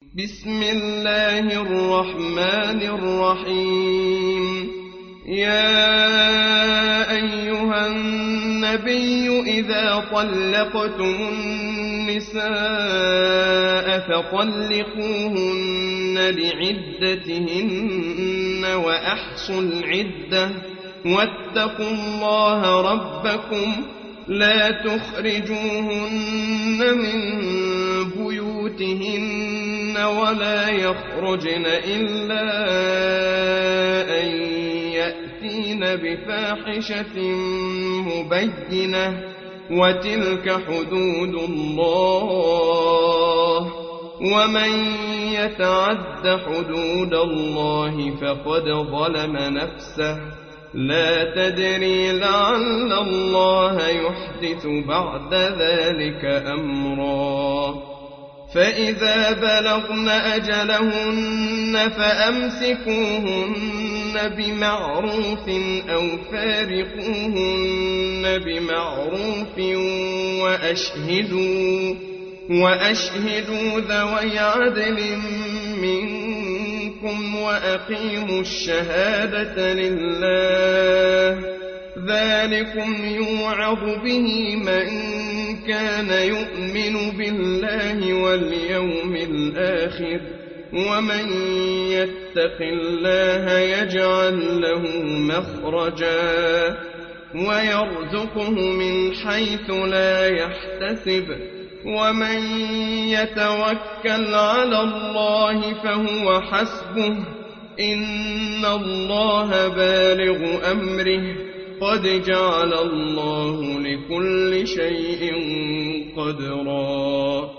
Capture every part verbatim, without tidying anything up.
بسم الله الرحمن الرحيم. يا أيها النبي إذا طلقتم النساء فطلقوهن لعدتهن وأحصوا العدة واتقوا الله ربكم لا تخرجوهن من بيوتهن ولا يخرجن إلا أن يأتين بفاحشة مبينة وتلك حدود الله ومن يتعد حدود الله فقد ظلم نفسه لا تدري لعل الله يحدث بعد ذلك أمرا. فإذا بلغن أجلهن فأمسكوهن بمعروف أو فارقوهن بمعروف وأشهدوا, وأشهدوا ذوي عدل منكم وأقيموا الشهادة لله ذلكم يوعظ به من كان يؤمن بالله واليوم الآخر ومن يتق الله يجعل له مخرجا ويرزقه من حيث لا يحتسب ومن يتوكل على الله فهو حسبه إن الله بالغ أمره قد جعل الله لكل شيء قدرا.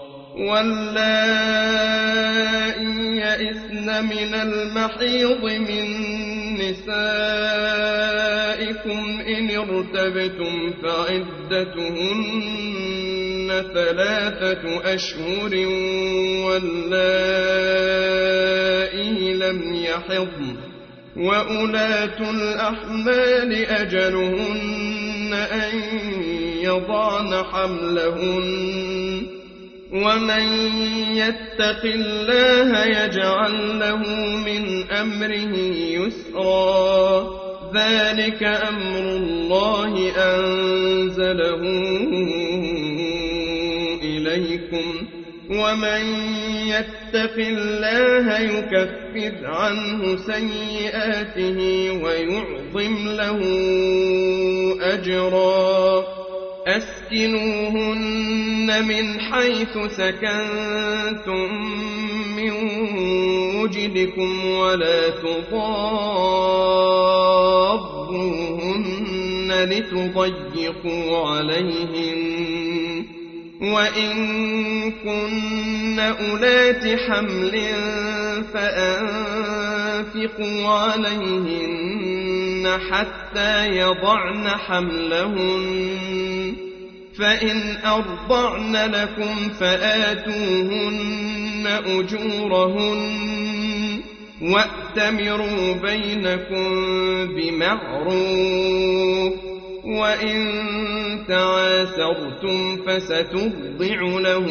واللائي يئسن من المحيض من نسائكم إن ارتبتم فعدتهن ثلاثة أشهر واللائي لم يحضن وأولاة الأحمال أجلهن أن يضعن حملهن ومن يتق الله يجعل له من أمره يسرا ذلك أمر الله أنزله إليكم ومن يتق الله يكفر عنه سيئاته ويعظم له أجرا. أسكنوهن من حيث سكنتم من وجدكم ولا تضاروهن لتضيقوا عليهن وإن كن أولات حمل فأنفقوا عليهن حتى يضعن حملهن فإن أرضعن لكم فآتوهن أجورهن وأتمروا بينكم بمعروف وإن تعاسرتم فسترضع له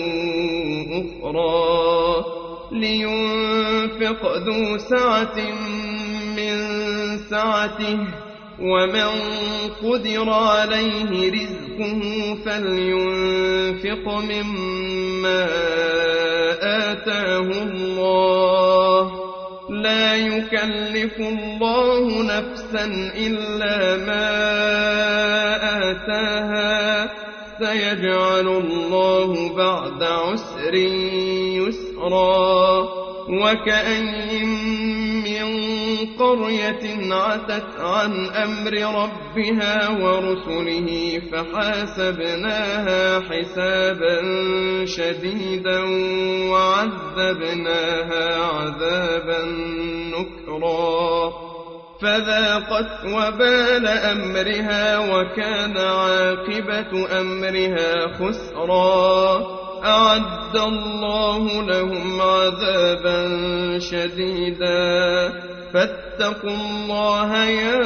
أخرى لينفق ذو سعة من سعته ومن قدر عليه رزقه فلينفق مما آتاه الله لا يكلف الله نفسا إلا ما آتاها سيجعل الله بعد عسر يسرا. وكأين من قرية عتت عن أمر ربها ورسله فحاسبناها حسابا شديدا وعذبناها عذابا نكرا فذاقت وبال أمرها وكان عاقبة أمرها خسرا. أعد الله لهم عذابا شديدا فاتقوا الله يا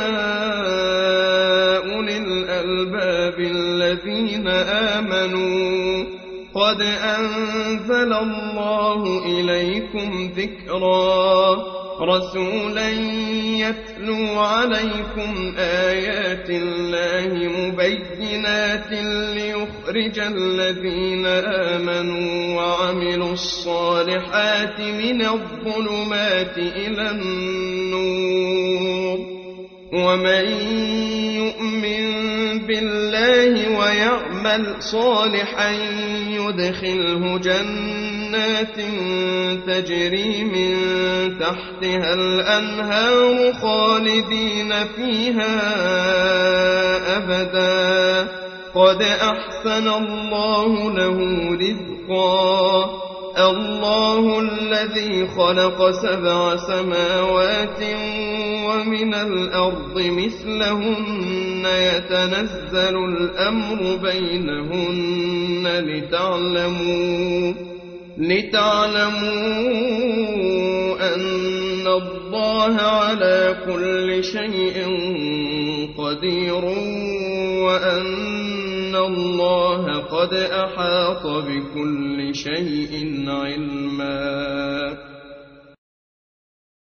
أولي الألباب الذين آمنوا قد أنزل الله إليكم ذكرا رسولا يتلو عليكم آيات الله مبينات ليخرج الذين آمنوا وعملوا الصالحات من الظلمات إلى النور ومن يؤمن بالله ويعمل صالحا يدخله جنات تجري من تحتها الأنهار خالدين فيها أبدا قد أحسن الله له رزقا الله الذي خلق سبع سماوات ومن الأرض مثلهن يتنزل الأمر بينهن لتعلموا لتعلموا أن الله على كل شيء قدير وأن الله قد أحاط بكل شيء علما